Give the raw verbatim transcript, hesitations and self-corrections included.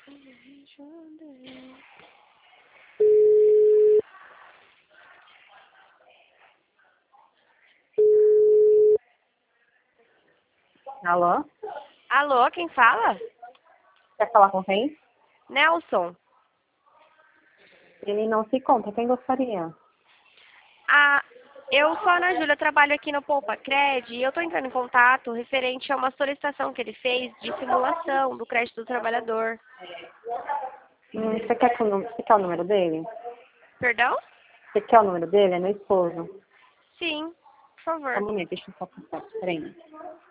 Alô? Alô, quem fala? Quer falar com quem? Nelson. Ele não se conta. Quem gostaria? Ah, eu sou a Ana Júlia, trabalho aqui no Poupa Cred e eu estou entrando em contato referente a uma solicitação que ele fez de simulação do crédito do trabalhador. Hum, você, quer que o nú- você quer o número dele? Perdão? Você quer o número dele? É meu esposo. Sim, por Só favor. um momento, deixa eu só passar. Peraí.